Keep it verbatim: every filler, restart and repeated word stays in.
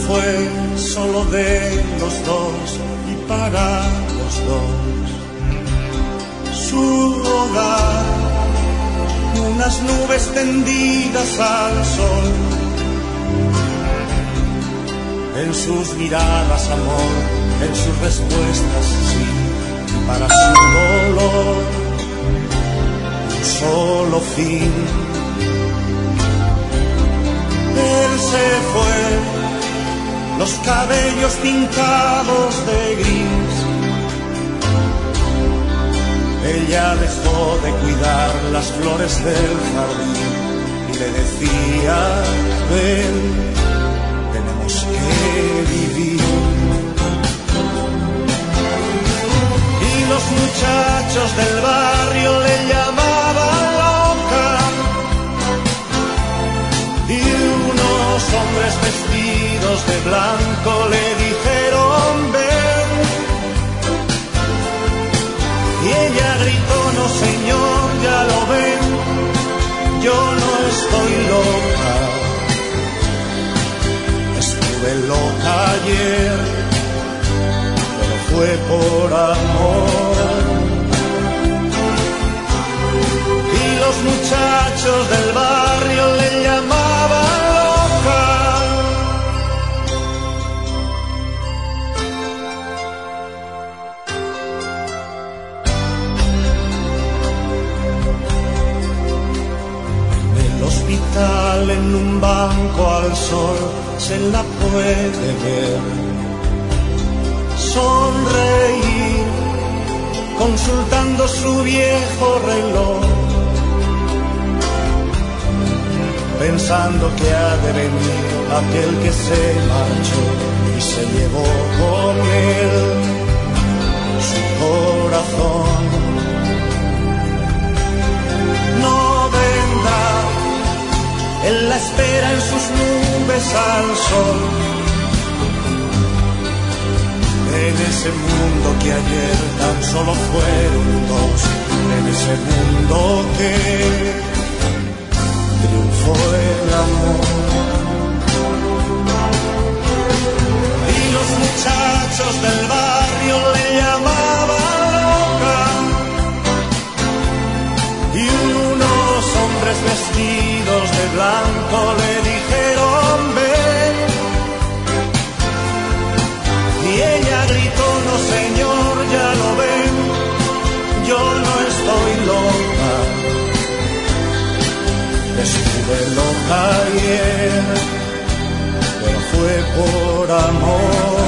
fue solo de los dos y para los dos. Su hogar, unas nubes tendidas al sol. En sus miradas amor, en sus respuestas sí, para su dolor un solo fin. Él se fue, los cabellos pintados de gris. Ella dejó de cuidar las flores del jardín y le decía, ven, tenemos que vivir. Y los muchachos del barrio le llamaban loca, y unos hombres vestidos de blanco le dijeron ven. Y ella gritó, no señor, ya lo ven, yo no estoy loca. Estuve loca ayer, pero fue por amor. Y los muchachos del barrio le llamaban loca. En el hospital, en un banco al sol, se la puede ver sonreír, consultando su viejo reloj, pensando que ha de venir aquel que se marchó y se llevó con él su corazón. No vendrá, él la espera en sus nubes al sol. En ese mundo que ayer tan solo fueron dos, en ese mundo que triunfó el amor. Y los muchachos del barrio le llamaban loca, y unos hombres vestidos de blanco le dijeron ven. Y ella gritó, no señor, ya lo ven, yo no estoy loca. Estuve loca ayer, pero fue por amor.